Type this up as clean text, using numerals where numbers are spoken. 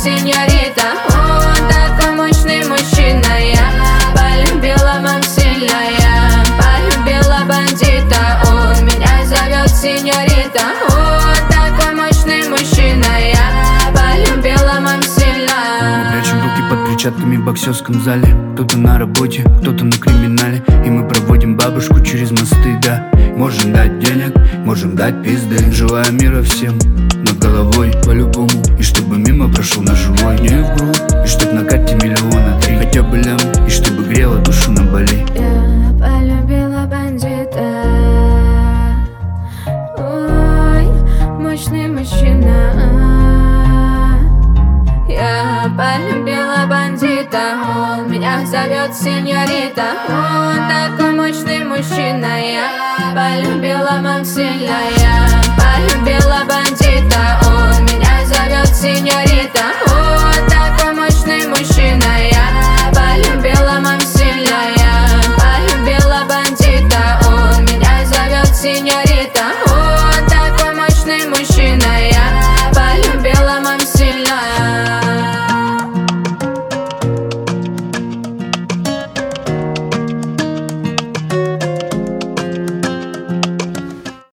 сеньорита. Он такой мощный мужчина. Я полюбила мамсильно, я полюбила бандита. Он меня зовет сеньорита. Он такой мощный мужчина. Я полюбила мамсильно. Мы прячем руки под перчатками в боксерском зале. Кто-то на работе, кто-то на криминале. И мы проводим бабушку через мосты, да. Можем дать денег, можем дать пизды. Желаю мира всем над головой по-любому. И чтобы мимо прошел наш живой. Не в грудь, и чтоб на карте 3 миллиона, хотя бы лям. И чтобы грела душу на Бали. Я полюбила бандита. Ой, мощный мужчина. Я полюбила бандита. Он меня зовет сеньорита. Он такой мощный мужчина. Я полюбила мамсильно. Я полюбила бандита. Он меня зовет сеньорита.